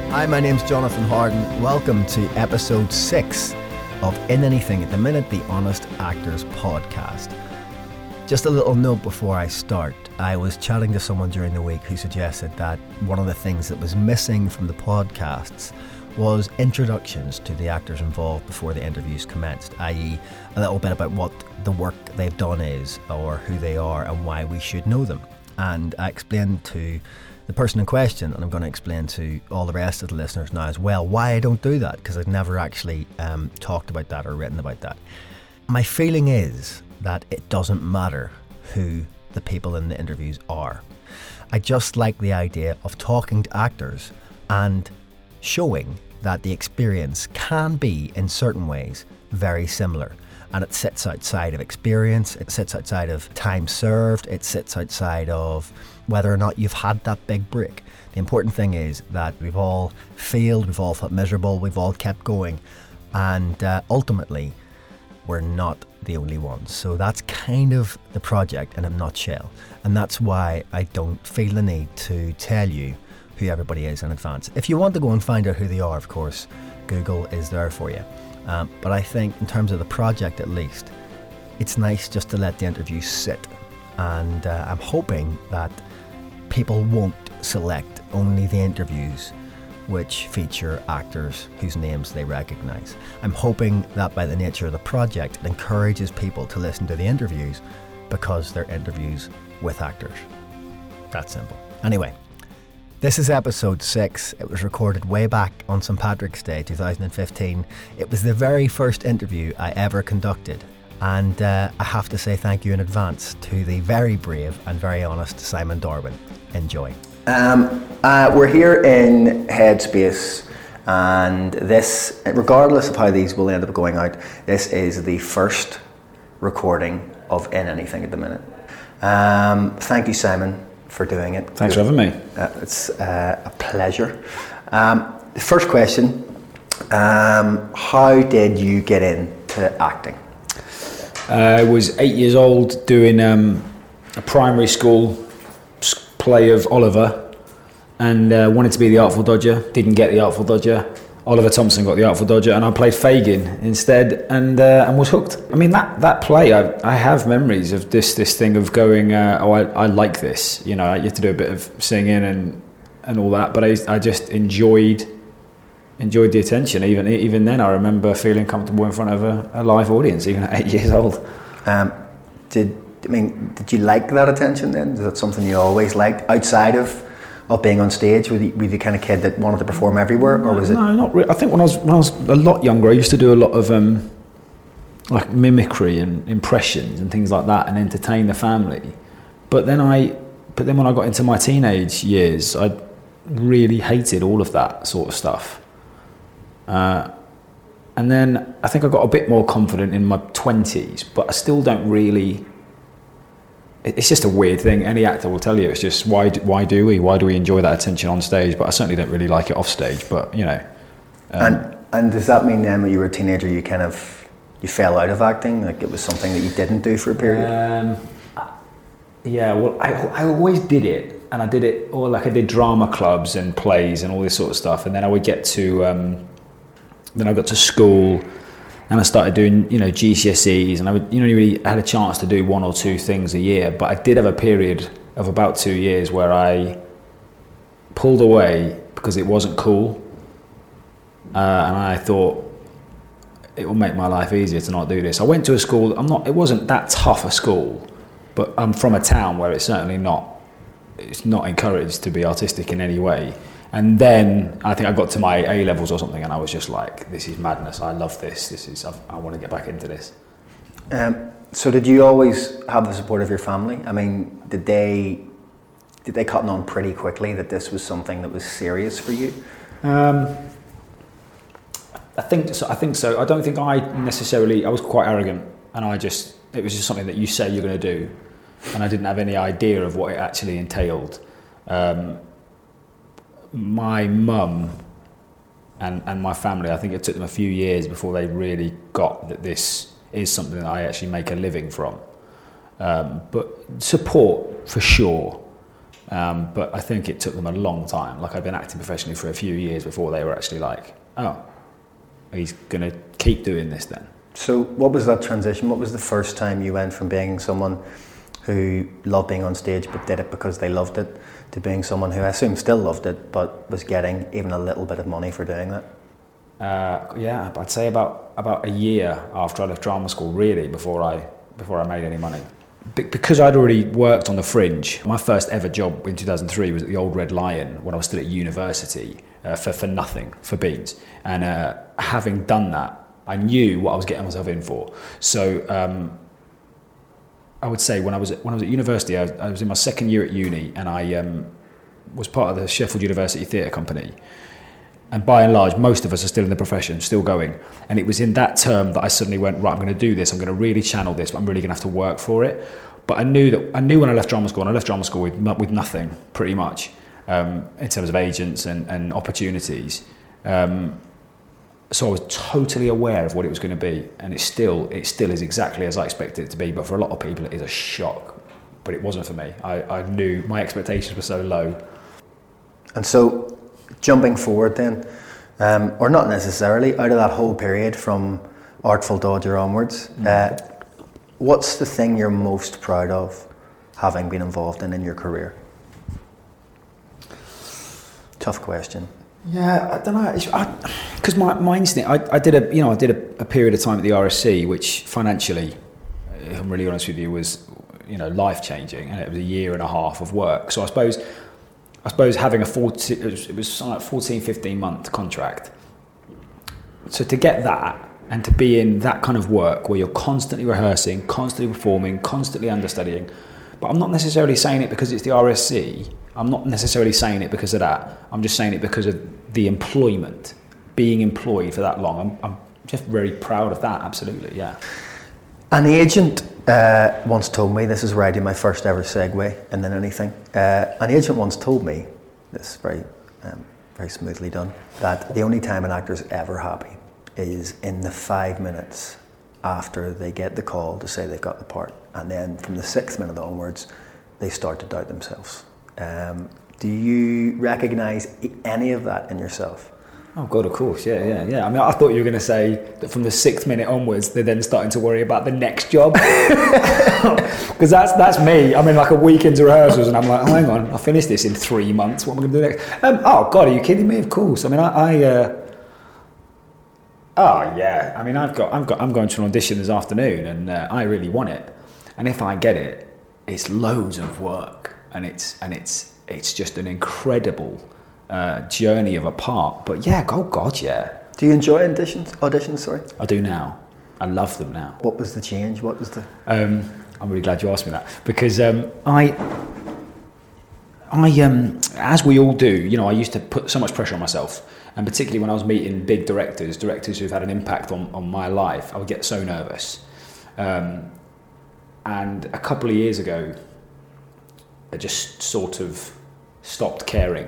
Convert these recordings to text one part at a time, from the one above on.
Hi, my name's Jonathan Harden. Welcome to episode 6 of In Anything at the Minute, the Honest Actors podcast. Just a little note before I start. I was chatting to someone during the week who suggested that one of the things that was missing from the podcasts was introductions to the actors involved before the interviews commenced, i.e. a little bit about what the work they've done is, or who they are and why we should know them. And I explained to the person in question, and I'm going to explain to all the rest of the listeners now as well, why I don't do that, because I've never actually talked about that or written about that. My feeling is that it doesn't matter who the people in the interviews are. I just like the idea of talking to actors and showing that the experience can be, in certain ways, very similar. And it sits outside of experience, it sits outside of time served, it sits outside of whether or not you've had that big break. The important thing is that we've all failed, we've all felt miserable, we've all kept going, and ultimately we're not the only ones. So that's kind of the project in a nutshell, and that's why I don't feel the need to tell you who everybody is in advance. If you want to go and find out who they are, of course, Google is there for you. But I think in terms of the project at least, it's nice just to let the interviews sit. And I'm hoping that people won't select only the interviews which feature actors whose names they recognise. I'm hoping that by the nature of the project, it encourages people to listen to the interviews because they're interviews with actors. That simple. Anyway, this is episode 6. It was recorded way back on St. Patrick's Day 2015. It was the very first interview I ever conducted. And I have to say thank you in advance to the very brave and very honest Simon Darwin. Enjoy. We're here in Headspace, and this, regardless of how these will end up going out, this is the first recording of In Anything at the Minute. Thank you, Simon, for doing it. Thanks for having me. It's a pleasure. The first question, how did you get into acting? I was 8 years old doing a primary school play of Oliver, and wanted to be the Artful Dodger, didn't get the Artful Dodger. Oliver Thompson got the Artful Dodger, and I played Fagin instead, and was hooked. I mean, that play, I have memories of this thing of going, I like this. You know, you have to do a bit of singing and all that, but I just enjoyed the attention. Even then, I remember feeling comfortable in front of a live audience, even at 8 years old. Did you like that attention then? Is that something you always liked outside of being on stage? Were you the kind of kid that wanted to perform everywhere, or was it? No, not really. I think when I was a lot younger, I used to do a lot of like mimicry and impressions and things like that, and entertain the family. But then when I got into my teenage years, I really hated all of that sort of stuff. And then I think I got a bit more confident in my 20s, but I still don't really. It's just a weird thing. Any actor will tell you. It's just why do we enjoy that attention on stage? But I certainly don't really like it off stage. But you know. And does that mean then when you were a teenager you fell out of acting? Like it was something that you didn't do for a period? Yeah. Well, I always did it, and I did it, or like I did drama clubs and plays and all this sort of stuff. And then I would get to, then I got to school. And I started doing, GCSEs, and I really had a chance to do 1 or 2 things a year. But I did have a period of about 2 years where I pulled away because it wasn't cool, and I thought it will make my life easier to not do this. I went to a school. It wasn't that tough a school, but I'm from a town where it's certainly not. It's not encouraged to be artistic in any way. And then I think I got to my A levels or something, and I was just like, "This is madness. I love this. I want to get back into this." So, did you always have the support of your family? I mean, did they cotton on pretty quickly that this was something that was serious for you? I think so. I don't think I was quite arrogant, and it was just something that you say you're going to do, and I didn't have any idea of what it actually entailed. My mum and my family, I think it took them a few years before they really got that this is something that I actually make a living from. But support for sure. But I think it took them a long time. Like, I'd been acting professionally for a few years before they were actually like, oh, he's going to keep doing this then. So what was that transition? What was the first time you went from being someone who loved being on stage but did it because they loved it, to being someone who I assume still loved it but was getting even a little bit of money for doing that? Yeah, I'd say about a year after I left drama school, really, before I made any money. Because I'd already worked on the Fringe, my first ever job in 2003 was at the Old Red Lion when I was still at university, for nothing, for beans. And having done that, I knew what I was getting myself in for. So I would say when I was at university, I was in my second year at uni, and I was part of the Sheffield University Theatre Company. And by and large, most of us are still in the profession, still going. And it was in that term that I suddenly went, right, I'm going to do this. I'm going to really channel this, but I'm really going to have to work for it. But I knew when I left drama school, and I left drama school with nothing, pretty much, in terms of agents and opportunities. So I was totally aware of what it was going to be, and it still is exactly as I expected it to be. But for a lot of people, it is a shock. But it wasn't for me. I knew my expectations were so low. And so, jumping forward then, or not necessarily, out of that whole period from Artful Dodger onwards, what's the thing you're most proud of having been involved in your career? Tough question. Yeah, I don't know. Because my instinct, I did a period of time at the RSC, which financially, if I'm really honest with you, was life changing, and it was a year and a half of work. So I suppose having it was something like 14, 15 month contract. So to get that and to be in that kind of work where you're constantly rehearsing, constantly performing, constantly understudying, but I'm not necessarily saying it because it's the RSC. I'm not necessarily saying it because of that. I'm just saying it because of the employment, being employed for that long. I'm just very proud of that, absolutely, yeah. An agent once told me, this is where I do my first ever segue and then anything. An agent once told me, this is very smoothly done, that the only time an actor's ever happy is in the 5 minutes after they get the call to say they've got the part. And then from the 6th minute onwards, they start to doubt themselves. Do you recognise any of that in yourself? Oh God, of course, yeah. I mean, I thought you were going to say that from the 6th minute onwards, they're then starting to worry about the next job. Because that's me. I mean, like a week into rehearsals, and I'm like, oh, hang on, I'll finish this in 3 months. What am I going to do next? Oh God, are you kidding me? Of course. I mean, oh yeah. I mean, I'm going to an audition this afternoon, and I really want it. And if I get it, it's loads of work, and it's just an incredible journey of a part. But yeah, oh God, yeah. Do you enjoy auditions? Sorry. I do now. I love them now. What was the change? What was the? I'm really glad you asked me that, because I as we all do, I used to put so much pressure on myself, and particularly when I was meeting big directors who've had an impact on my life, I would get so nervous. And a couple of years ago, I just sort of stopped caring.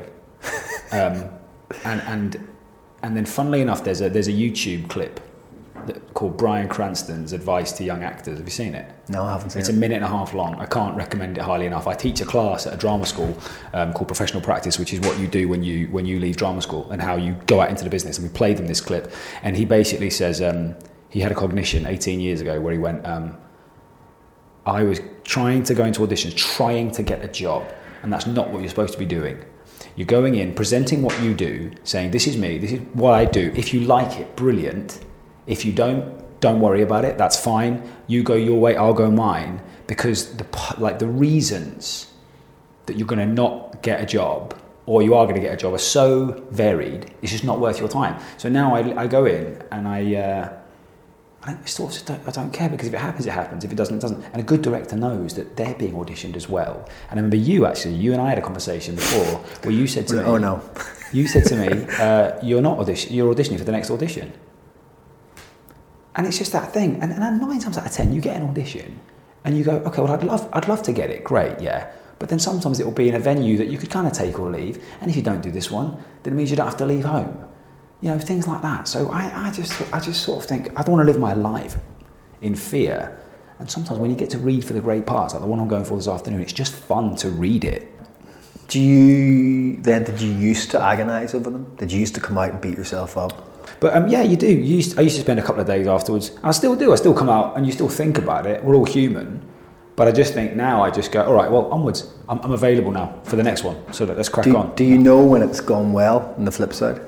And then, funnily enough, there's a YouTube clip called Bryan Cranston's Advice to Young Actors. Have you seen it? No, I haven't seen it. It's a minute and a half long. I can't recommend it highly enough. I teach a class at a drama school called Professional Practice, which is what you do when you leave drama school and how you go out into the business. And we played them this clip, and he basically says he had a cognition 18 years ago where he went, I was trying to go into auditions, trying to get a job, and that's not what you're supposed to be doing. You're going in, presenting what you do, saying, this is me, this is what I do. If you like it, brilliant. If you don't worry about it, that's fine. You go your way, I'll go mine. Because the reasons that you're going to not get a job, or you are going to get a job, are so varied, it's just not worth your time. So now I go in and I don't care, because if it happens, it happens. If it doesn't, it doesn't. And a good director knows that they're being auditioned as well. And I remember you and I had a conversation before where you said to me, "Oh no," you said to me, "You're auditioning for the next audition." And it's just that thing. And 9 times out of 10, you get an audition, and you go, "Okay, well, I'd love to get it. Great, yeah." But then sometimes it will be in a venue that you could kind of take or leave. And if you don't do this one, then it means you don't have to leave home. Things like that. So I just sort of think, I don't want to live my life in fear. And sometimes when you get to read for the great parts, like the one I'm going for this afternoon, it's just fun to read it. Did you used to agonise over them? Did you used to come out and beat yourself up? But yeah, you do. I used to spend a couple of days afterwards. I still do. I still come out and you still think about it. We're all human. But I just think now I just go, all right, well, onwards. I'm available now for the next one. So let's crack on. Do you know when it's gone well on the flip side?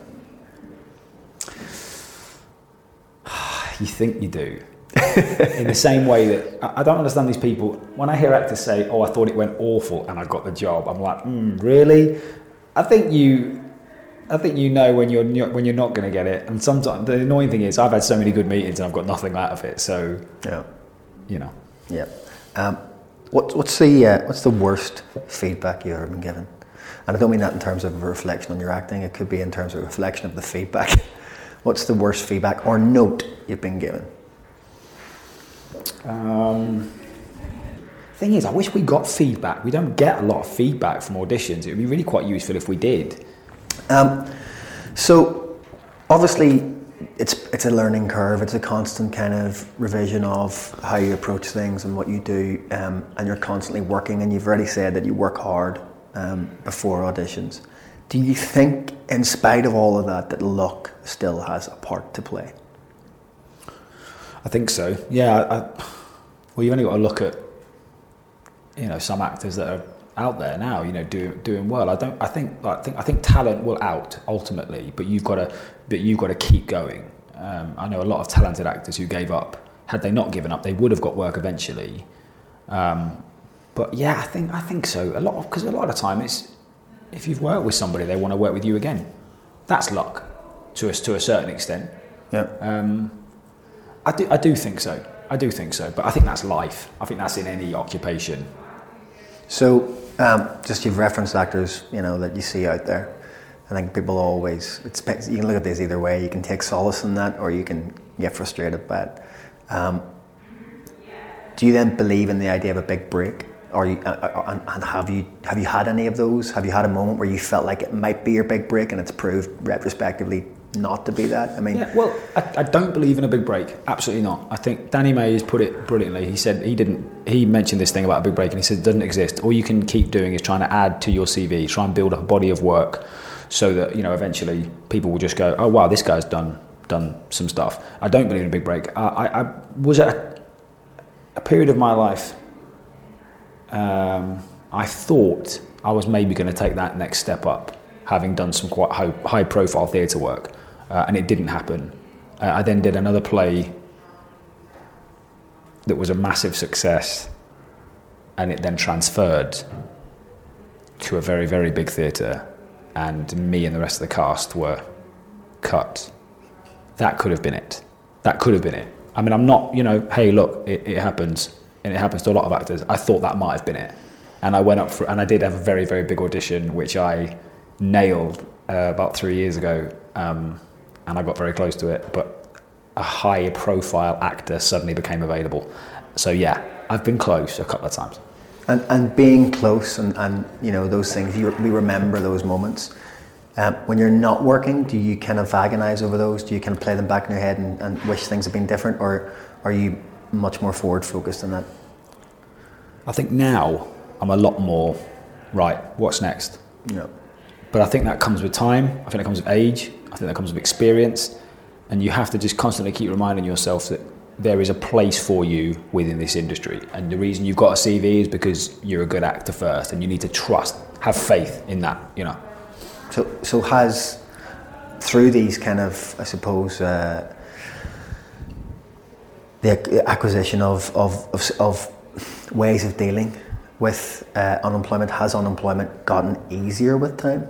You think you do. In the same way that I don't understand these people. When I hear actors say, "Oh, I thought it went awful and I got the job," I'm like, really? I think you know when you're not going to get it. And sometimes the annoying thing is, I've had so many good meetings and I've got nothing out of it. So, yeah, you know. Yeah. What's the worst feedback you've ever been given? And I don't mean that in terms of a reflection on your acting. It could be in terms of a reflection of the feedback. What's the worst feedback or note you've been given? Thing is, I wish we got feedback. We don't get a lot of feedback from auditions. It would be really quite useful if we did. So obviously it's a learning curve. It's a constant kind of revision of how you approach things and what you do, and you're constantly working. And you've already said that you work hard before auditions. Do you think, in spite of all of that luck still has a part to play? I think so. Yeah. Well, you've only got to look at, some actors that are out there now, doing well. I think talent will out ultimately, but you've got to keep going. I know a lot of talented actors who gave up. Had they not given up, they would have got work eventually. But yeah, I think so. Because a lot of the time it's, if you've worked with somebody, they want to work with you again. That's luck, to a certain extent. Yeah. I do think so. But I think that's life. I think that's in any occupation. So, just you've referenced actors, that you see out there. I think people always, you can look at this either way. You can take solace in that, or you can get frustrated by it. Do you then believe in the idea of a big break? And have you had any of those? Have you had a moment where you felt like it might be your big break and it's proved retrospectively not to be that? I mean, yeah, well, I don't believe in a big break. Absolutely not. I think Danny Mays put it brilliantly. He said he mentioned this thing about a big break, and he said it doesn't exist. All you can keep doing is trying to add to your CV, try and build up a body of work, so that eventually people will just go, oh wow, this guy's done some stuff. I don't believe in a big break. I was at a period of my life. I thought I was maybe going to take that next step up, having done some quite high profile theatre work, and it didn't happen. I then did another play that was a massive success, and it then transferred to a very, very big theatre, and me and the rest of the cast were cut. That could have been it. I mean, I'm not, hey, look, it happens. And it happens to a lot of actors. I thought that might have been it. And I went up and I did have a very, very big audition, which I nailed about 3 years ago. And I got very close to it. But a high profile actor suddenly became available. So yeah, I've been close a couple of times. And being close and those things, we remember those moments. When you're not working, do you kind of agonize over those? Do you kind of play them back in your head and wish things had been different? Or are you much more forward focused than that? I think now I'm a lot more, right, what's next? No. But I think that comes with time. I think that comes with age. I think that comes with experience. And you have to just constantly keep reminding yourself that there is a place for you within this industry. And the reason you've got a CV is because you're a good actor first, and you need to have faith in that, So has, through these kind of, I suppose, the acquisition of ways of dealing with unemployment, has unemployment gotten easier with time?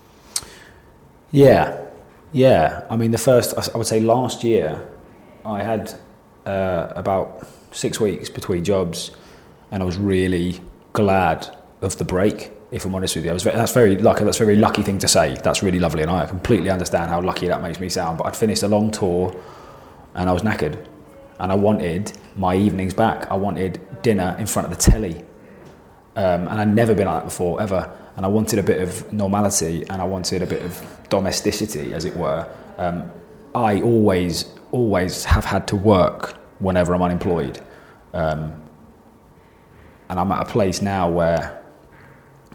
Yeah. I mean, I would say last year, I had about 6 weeks between jobs, and I was really glad of the break. If I'm honest with you, that's very lucky. That's a very lucky thing to say. That's really lovely, and I completely understand how lucky that makes me sound. But I'd finished a long tour, and I was knackered. And I wanted my evenings back. I wanted dinner in front of the telly. And I'd never been like that before, ever. And I wanted a bit of normality, and I wanted a bit of domesticity, as it were. I always have had to work whenever I'm unemployed. And I'm at a place now where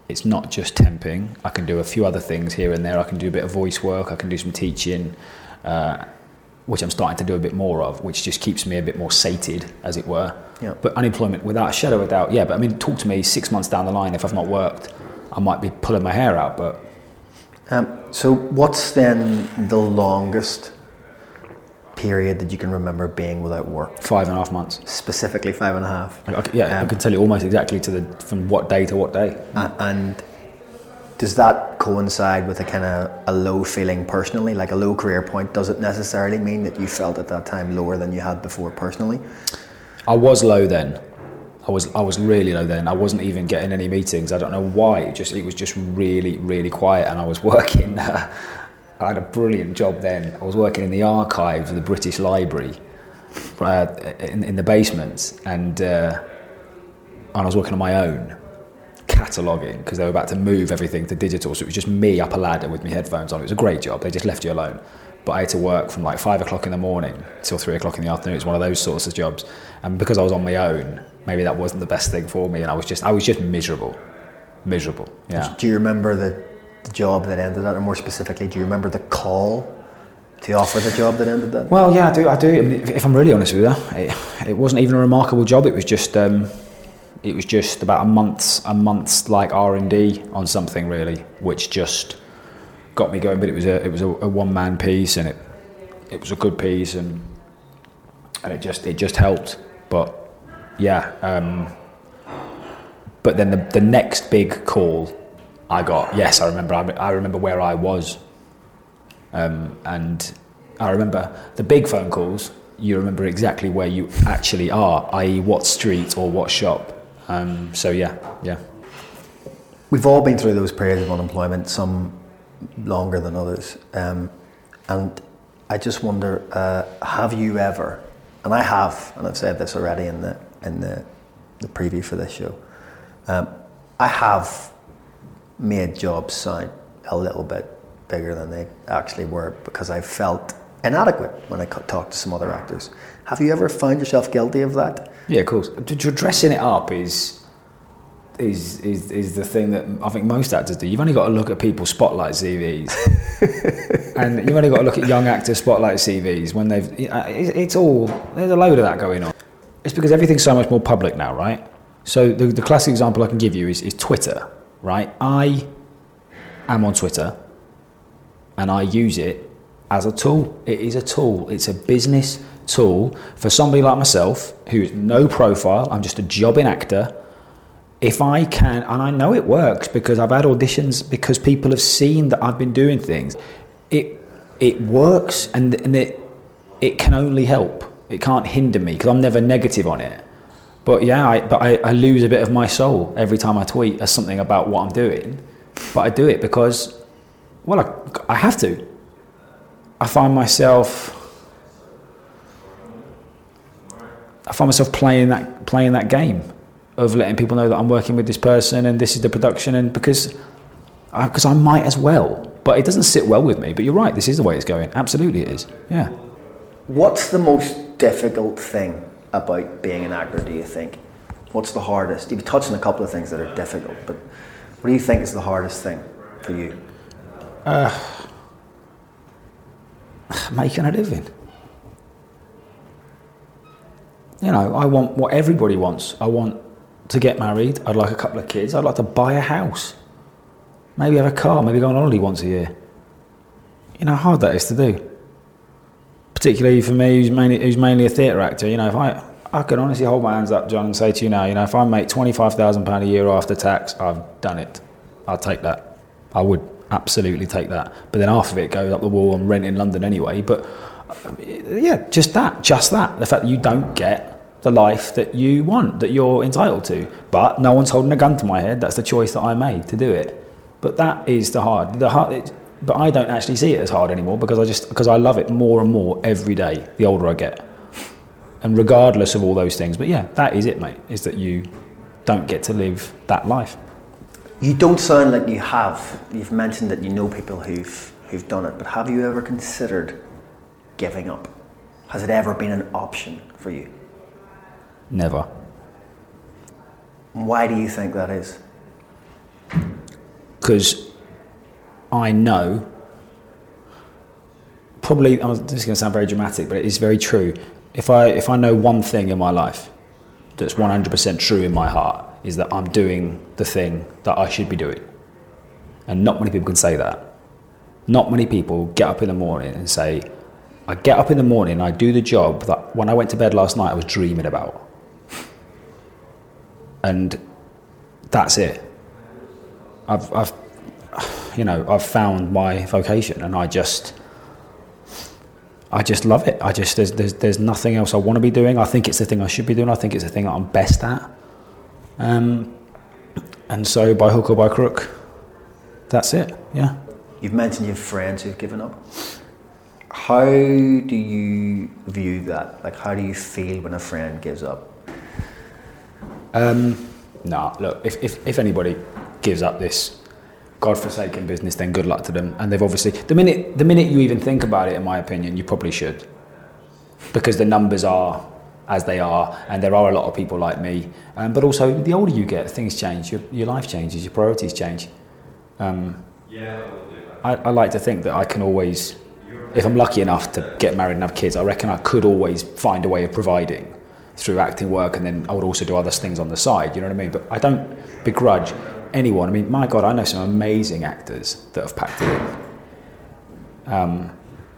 it's not just temping. I can do a few other things here and there. I can do a bit of voice work. I can do some teaching, which I'm starting to do a bit more of, which just keeps me a bit more sated, as it were. Yeah. But unemployment, without a shadow of a doubt, yeah. But I mean, talk to me 6 months down the line, if I've not worked, I might be pulling my hair out. But so what's then the longest period that you can remember being without work? 5.5 months. Specifically 5.5. I can tell you almost exactly from what day to what day. And does that coincide with a kind of a low feeling personally, like a low career point? Does it necessarily mean that you felt at that time lower than you had before personally? I was low then. I was really low then. I wasn't even getting any meetings. I don't know why. It was just really, really quiet. And I was working. I had a brilliant job then. I was working in the archives of the British Library in the basement, and I was working on my own, cataloguing, because they were about to move everything to digital. So it was just me up a ladder with my headphones on. It was a great job. They just left you alone. But I had to work from like 5 o'clock in the morning till 3 o'clock in the afternoon. It was one of those sorts of jobs. And because I was on my own, maybe that wasn't the best thing for me. And I was just miserable. Yeah. Do you remember the job that ended that, or more specifically, do you remember the call to offer the job that ended that? Well, yeah, I do. I mean, if I'm really honest with you, it wasn't even a remarkable job. It was just about a month's like R&D on something really, which just got me going. But it was a one-man piece, and it was a good piece, and it just helped. But yeah, but then the next big call I got, yes, I remember where I was, and I remember the big phone calls. You remember exactly where you actually are, i.e. what street or what shop. So yeah. We've all been through those periods of unemployment, some longer than others, and I just wonder, have you ever, and I have, and I've said this already in the preview for this show, I have made jobs sound a little bit bigger than they actually were because I felt inadequate when I talked to some other actors. Have you ever found yourself guilty of that? Yeah, of course. Dressing it up is the thing that I think most actors do. You've only got to look at people's spotlight CVs, and you've only got to look at young actors' spotlight CVs when there's a load of that going on. It's because everything's so much more public now, right? So the classic example I can give you is Twitter, right? I am on Twitter, and I use it as a tool. It is a tool. It's a business tool for somebody like myself who is no profile. I'm just a jobbing actor. If I can, and I know it works because I've had auditions, because people have seen that I've been doing things. It works, and it can only help. It can't hinder me because I'm never negative on it. But yeah, I lose a bit of my soul every time I tweet as something about what I'm doing. But I do it because, well, I have to. I find myself playing that game of letting people know that I'm working with this person and this is the production, and because I might as well. But it doesn't sit well with me. But you're right, this is the way it's going. Absolutely it is, yeah. What's the most difficult thing about being an actor, do you think? What's the hardest? You've touched on a couple of things that are difficult, but what do you think is the hardest thing for you? Making a living. You know, I want what everybody wants. I want to get married. I'd like a couple of kids. I'd like to buy a house. Maybe have a car. Maybe go on holiday once a year. You know how hard that is to do. Particularly for me, who's mainly a theatre actor. You know, if I could honestly hold my hands up, John, and say to you now, you know, if I make £25,000 a year after tax, I've done it. I'll take that. I would absolutely take that. But then half of it goes up the wall and rent in London anyway. But yeah, just that. The fact that you don't get the life that you want, that you're entitled to. But no one's holding a gun to my head. That's the choice that I made to do it. But that is the hard. But I don't actually see it as hard anymore because I love it more and more every day, the older I get. And regardless of all those things. But yeah, that is it, mate, is that you don't get to live that life. You don't sound like you have. You've mentioned that you know people who've done it, but have you ever considered giving up? Has it ever been an option for you? Never. Why do you think that is? because I know, probably, this is going to sound very dramatic, but it is very true. If I know one thing in my life that's 100% true in my heart, is that I'm doing the thing that I should be doing. And not many people can say that. Not many people get up in the morning and say, I get up in the morning and I do the job that when I went to bed last night I was dreaming about. And that's it. I've found my vocation, and I just love it. There's nothing else I want to be doing. I think it's the thing I should be doing. I think it's the thing that I'm best at. And so by hook or by crook, that's it. Yeah. You've mentioned you have friends who've given up. How do you view that? Like, how do you feel when a friend gives up? Look, if anybody gives up this godforsaken business, then good luck to them. And they've obviously, the minute you even think about it, in my opinion, you probably should, because the numbers are as they are, and there are a lot of people like me. But also, the older you get, things change. Your life changes. Your priorities change. I like to think that I can always, if I'm lucky enough to get married and have kids, I reckon I could always find a way of providing through acting work, and then I would also do other things on the side, you know what I mean? But I don't begrudge anyone. I mean, my God, I know some amazing actors that have packed it in.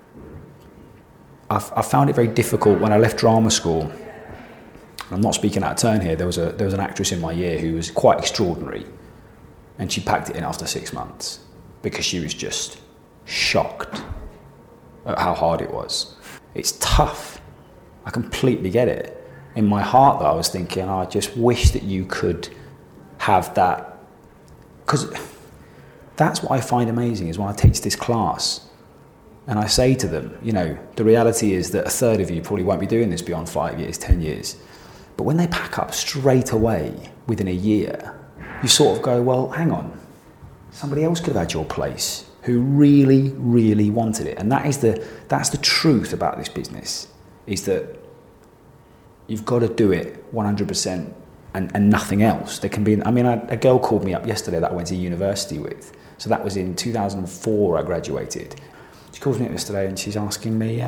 I found it very difficult when I left drama school. I'm not speaking out of turn here. There was an actress in my year who was quite extraordinary, and she packed it in after 6 months because she was just shocked at how hard it was. It's tough. I completely get it. In my heart, though, I was thinking, I just wish that you could have that, because that's what I find amazing is when I teach this class and I say to them, the reality is that a third of you probably won't be doing this beyond 5 years, 10 years. But when they pack up straight away within a year, you sort of go, well, hang on, somebody else could have had your place who really, really wanted it. And that's the truth about this business, is that you've got to do it 100% and nothing else. There can be, a girl called me up yesterday that I went to university with. So that was in 2004 I graduated. She calls me up yesterday and she's asking me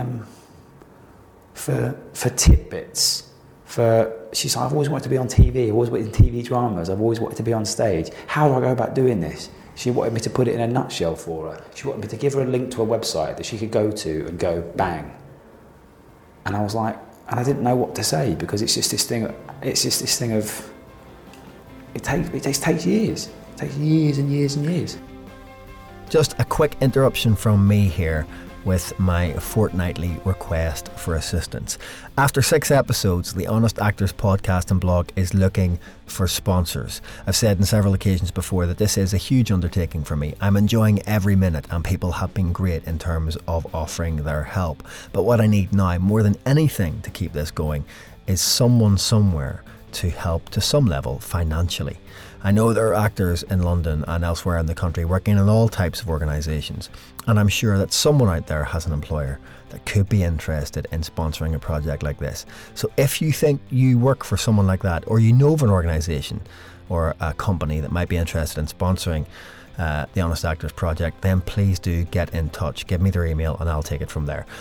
for tidbits. She's like, I've always wanted to be on TV, I've always wanted in TV dramas, I've always wanted to be on stage. How do I go about doing this? She wanted me to put it in a nutshell for her. She wanted me to give her a link to a website that she could go to and go bang. And I was like, and I didn't know what to say, because it's just this thing of, it takes years. It takes years and years and years. Just a quick interruption from me here with my fortnightly request for assistance. After 6 episodes, the Honest Actors podcast and blog is looking for sponsors. I've said on several occasions before that this is a huge undertaking for me. I'm enjoying every minute, and people have been great in terms of offering their help. But what I need now, more than anything to keep this going, is someone somewhere to help to some level financially. I know there are actors in London and elsewhere in the country working in all types of organisations, and I'm sure that someone out there has an employer that could be interested in sponsoring a project like this. So if you think you work for someone like that, or you know of an organisation or a company that might be interested in sponsoring the Honest Actors project, then please do get in touch. Give me their email and I'll take it from there.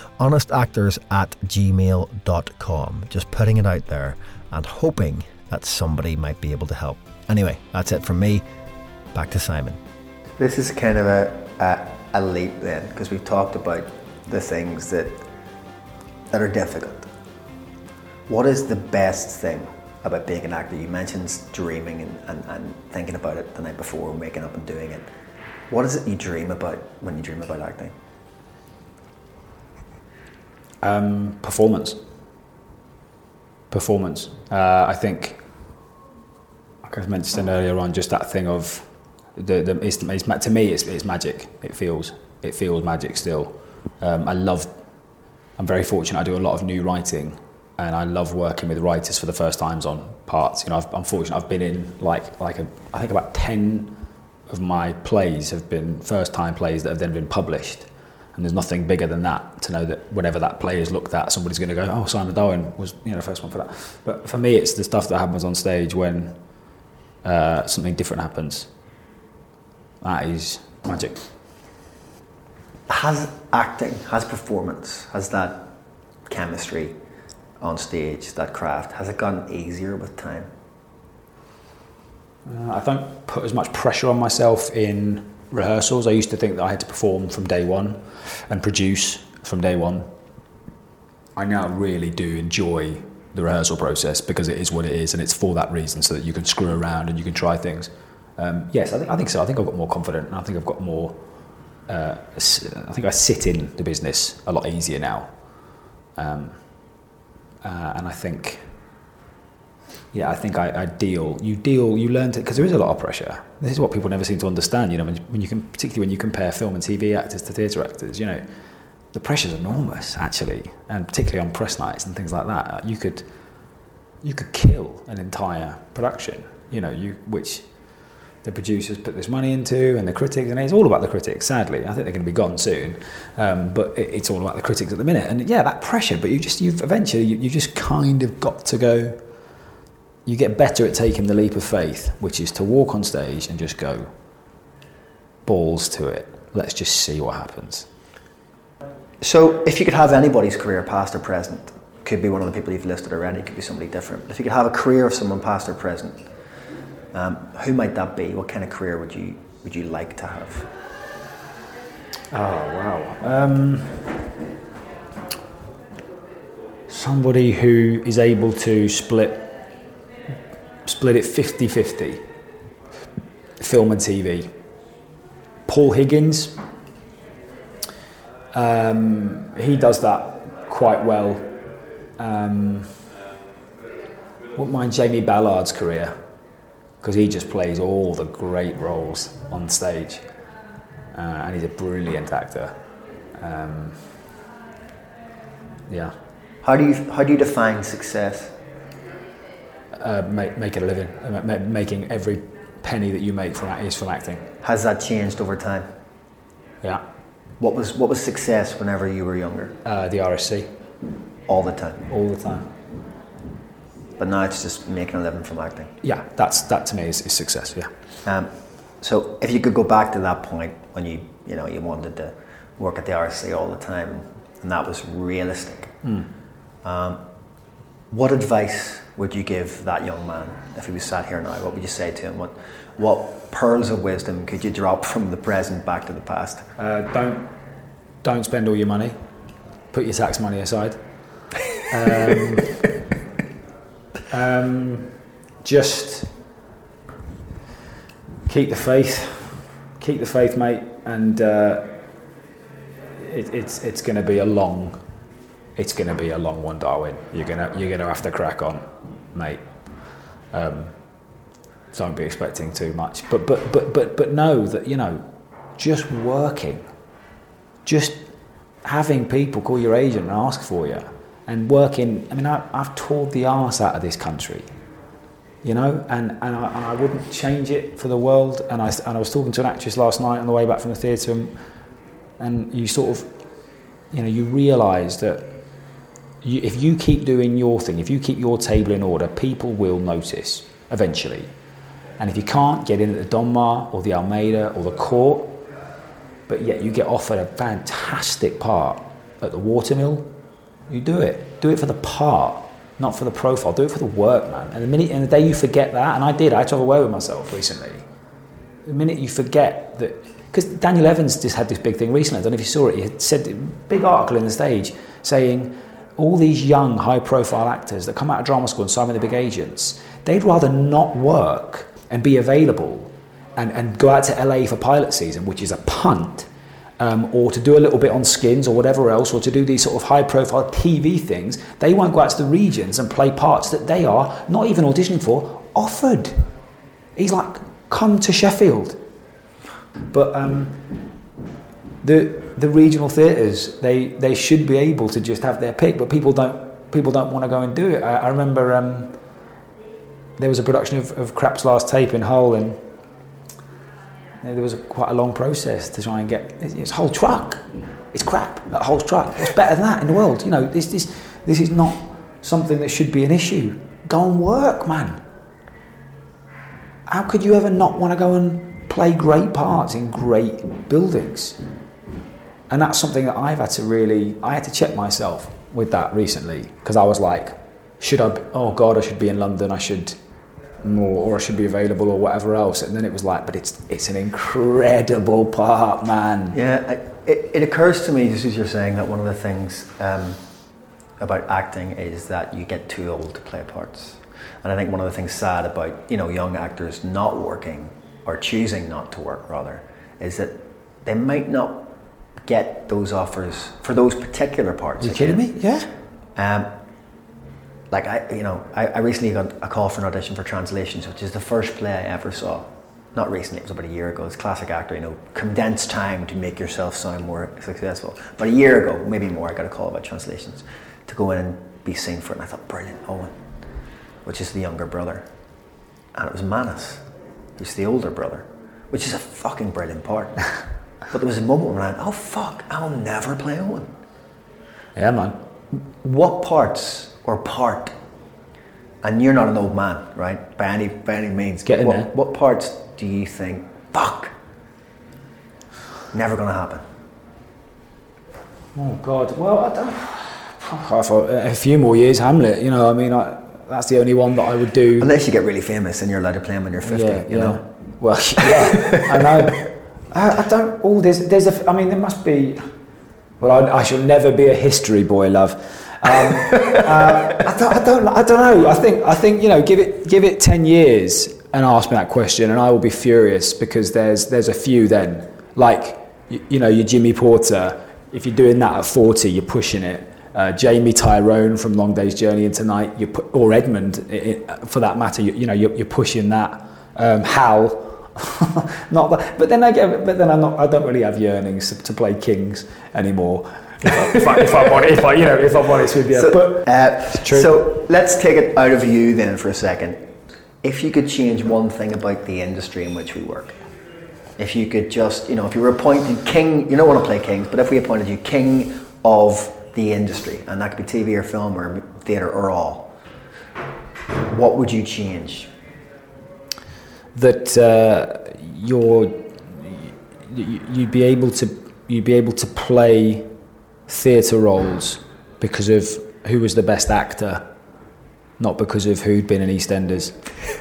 honestactors@gmail.com. Just putting it out there and hoping that somebody might be able to help. Anyway, that's it from me. Back to Simon. This is kind of a leap then, because we've talked about the things that are difficult. What is the best thing about being an actor? You mentioned dreaming and thinking about it the night before, waking up and doing it. What is it you dream about when you dream about acting? Performance. I think, like I mentioned earlier on, just that thing of to me it's magic. It feels magic still. I'm very fortunate. I do a lot of new writing, and I love working with writers for the first times on parts. I'm fortunate. I've been in I think about 10 of my plays have been first time plays that have then been published. And there's nothing bigger than that, to know that whenever that play is looked at, somebody's going to go, oh, Simon Darwin was the first one for that. But for me, it's the stuff that happens on stage when something different happens. That is magic. Has acting, has performance, has that chemistry on stage, that craft, has it gotten easier with time? I don't put as much pressure on myself in rehearsals. I used to think that I had to perform from day one and produce from day one. I now really do enjoy the rehearsal process because it is what it is, and it's for that reason, so that you can screw around and you can try things. Yes, I think so. I think I've got more confident, and I think I've got more. I think I sit in the business a lot easier now, and I think. Yeah, I think you learn to, because there is a lot of pressure. This is what people never seem to understand, particularly when you compare film and TV actors to theatre actors, the pressure's enormous, actually, and particularly on press nights and things like that. You could kill an entire production, which the producers put this money into, and the critics, and it's all about the critics, sadly. I think they're going to be gone soon, but it's all about the critics at the minute. And yeah, that pressure, but you've eventually just kind of got to go. You get better at taking the leap of faith, which is to walk on stage and just go balls to it. Let's just see what happens. So if you could have anybody's career, past or present, could be one of the people you've listed already, could be somebody different. If you could have a career of someone past or present, who might that be? What kind of career would you like to have? Oh, wow. Somebody who is able to split it 50-50, film and TV. Paul Higgins, he does that quite well. Wouldn't mind Jamie Ballard's career, because he just plays all the great roles on stage, and he's a brilliant actor. Yeah. How do you define success? Making a living, making every penny that you make from acting. Has that changed over time? Yeah. What was success whenever you were younger? The RSC. All the time. All the time. But now it's just making a living from acting. Yeah, that to me is success. Yeah. So if you could go back to that point when you wanted to work at the RSC all the time, and that was realistic. What advice would you give that young man if he was sat here now? What would you say to him? What pearls of wisdom could you drop from the present back to the past? Don't spend all your money. Put your tax money aside. Just keep the faith, mate, and it's going to be a long one, Darwin. You're gonna have to crack on, mate. Don't be expecting too much, but know that just working, just having people call your agent and ask for you, and working. I mean, I've toured the arse out of this country, and I wouldn't change it for the world. And I was talking to an actress last night on the way back from the theatre, and you sort of, you realise that. If you keep doing your thing, if you keep your table in order, people will notice eventually. And if you can't get in at the Donmar or the Almeida or the Court, but yet you get offered a fantastic part at the Watermill, you do it. Do it for the part, not for the profile. Do it for the work, man. And the day you forget that, and I had to have a word with myself recently. The minute you forget that, because Daniel Evans just had this big thing recently, I don't know if you saw it, he had said a big article in The Stage saying, all these young, high-profile actors that come out of drama school and sign with the big agents, they'd rather not work and be available and go out to LA for pilot season, which is a punt, or to do a little bit on Skins or whatever else, or to do these sort of high-profile TV things. They won't go out to the regions and play parts that they are not even auditioning for, offered. He's like, come to Sheffield. But the regional theatres, they should be able to just have their pick, but people don't want to go and do it. I remember there was a production of Crap's Last Tape in Hull, and there was quite a long process to try and get it's Hull truck. It's crap at Hull's truck. What's better than that in the world? This is not something that should be an issue. Go and work, man. How could you ever not want to go and play great parts in great buildings. And that's something that I had to check myself with that recently, because I was like, I should be in London, I should be available or whatever else. And then it was like, but it's an incredible part, man. Yeah, it occurs to me, just as you're saying, that one of the things about acting is that you get too old to play parts. And I think one of the things sad about, young actors not working, or choosing not to work rather, is that they might not get those offers for those particular parts. Are you kidding me? Yeah. I recently got a call for an audition for Translations, which is the first play I ever saw. Not recently, it was about a year ago. It's classic actor, condensed time to make yourself sound more successful. But a year ago, maybe more, I got a call about Translations to go in and be seen for it. And I thought, brilliant, Owen, which is the younger brother. And it was Manus, who's the older brother, which is a fucking brilliant part. But there was a moment when I went, oh fuck, I'll never play Owen. Yeah, man. What parts or part, and you're not an old man, right? By any means. Get in there. What parts do you think, fuck, never gonna happen? Oh God, well, I thought a few more years, Hamlet, that's the only one that I would do. Unless you get really famous and you're allowed to play him when you're 50, you know? Well, yeah, I know. I don't, there must be, well, I shall never be a history boy, love. I don't know. I think give it 10 years and ask me that question, and I will be furious, because there's a few then, like your Jimmy Porter. If you're doing that at 40, you're pushing it. Jamie Tyrone from Long Day's Journey into Night, or Edmund, for that matter. You're pushing that. Hal. Not that, but then I don't really have yearnings to play Kings anymore. If I'm honest with you. It's true. So let's take it out of you then for a second. If you could change one thing about the industry in which we work, if you could just, if you were appointed king, you don't want to play kings, but if we appointed you king of the industry, and that could be TV or film or theatre or all, what would you change? That you'd be able to play theatre roles because of who was the best actor, not because of who'd been in EastEnders.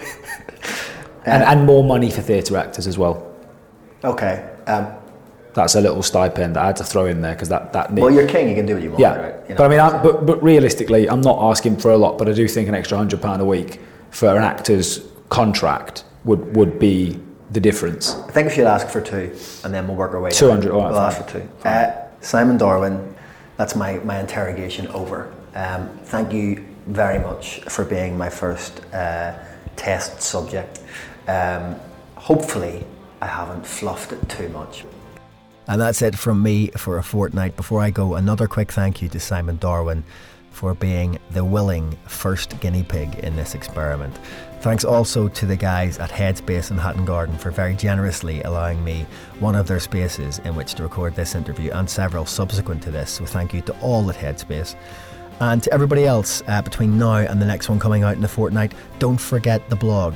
and more money for theatre actors as well. Okay. That's a little stipend that I had to throw in there, because that. Well, you're king. You can do what you want. Yeah, right? But realistically, I'm not asking for a lot. But I do think an extra £100 a week for an actor's contract would be the difference. I think we should ask for 2, and then we'll work our way. 200. We'll ask for 2. Simon Darwin, that's my interrogation over. Thank you very much for being my first test subject. Hopefully, I haven't fluffed it too much. And that's it from me for a fortnight. Before I go, another quick thank you to Simon Darwin for being the willing first guinea pig in this experiment. Thanks also to the guys at Headspace in Hatton Garden for very generously allowing me one of their spaces in which to record this interview, and several subsequent to this. So thank you to all at Headspace. And to everybody else, between now and the next one coming out in a fortnight, don't forget the blog,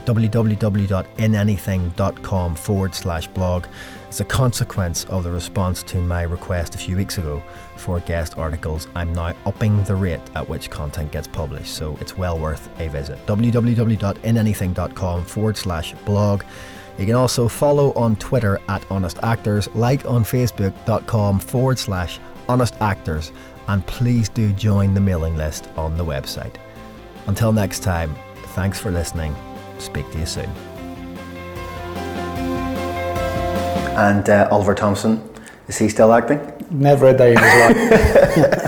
www.inanything.com/blog. As a consequence of the response to my request a few weeks ago for guest articles, I'm now upping the rate at which content gets published, so it's well worth a visit. www.inanything.com/blog. You can also follow on Twitter at Honest Actors, like on Facebook.com/Honest Actors, and please do join the mailing list on the website. Until next time, thanks for listening. Speak to you soon. And Oliver Thompson, is he still acting? Never a day in his life.